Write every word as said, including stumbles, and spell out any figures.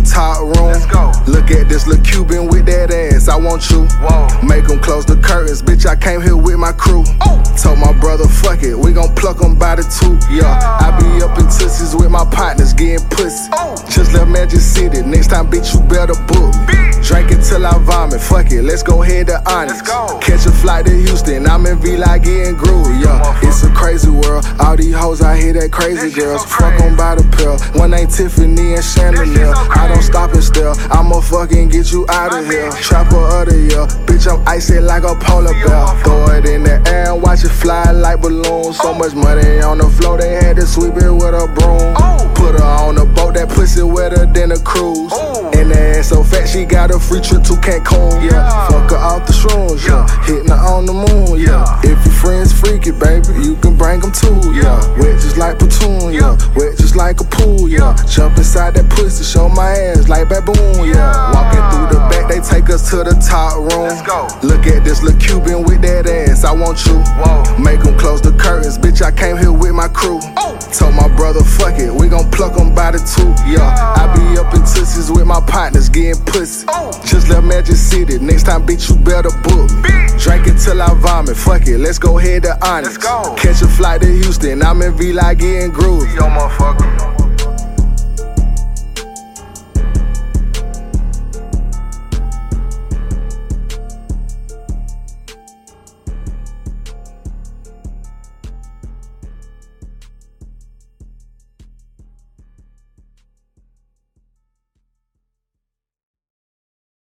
top room. Let's go. Look at this little Cuban with that ass, I want you. Whoa. Make them close the curtains, bitch, I came here with my crew. Oh. Told my brother, fuck it, we gon' pluck them by the tooth, yeah. I be up in Tussies with my partners, getting pussy. Oh. Just left Magic City, next time, bitch, you better book me. Bitch. Drink it till I vomit, fuck it, let's go head to Onyx. Let's go. Catch a flight to Houston, I'm in V-Line getting groovy, yeah. It's a crazy world, all these hoes out here, that crazy This shit girls. so Fuck crazy. on by the pill, one ain't Tiffany and Chandelier. so I don't crazy. stop it still, I'ma fucking get you out of My here. bitch. Trapper of the year, bitch, I'm icy like a polar See bear. you, Throw it in the air and watch it fly like balloons. So Oh. much money on the floor, they had to sweep it with a broom. Oh. Put her on a boat, that pussy wetter than a cruise. Oh. And that ass so fat, she got a free trip to Cancun, yeah. Yeah. Fuck her off the shrooms, yeah. Yeah. Hitting her on the moon, yeah. Yeah. If your friends freaky, baby, you can bring them too, yeah. Yeah. Wet just like platoon, yeah. Yeah. Wet just like a pool, yeah. Yeah. Jump inside that pussy, show my ass like baboon, yeah. Yeah. Walking through the back, they take us to the top room. Let's go. Look at this little Cuban with that ass, I want you. Whoa. Make them close the curtains, bitch, I came here with my crew. Oh. Told my brother, fuck it, we gon' pluck them by the tooth, yeah. I be up in Tussies with my partners, getting pussy. Oh. Just left Magic City, next time, bitch, you better book me. Bitch. Drink it till I vomit, fuck it, let's go head to Onyx. Let's go. Catch a flight to Houston, I'm in V-Line getting groovy. Yo, motherfucker.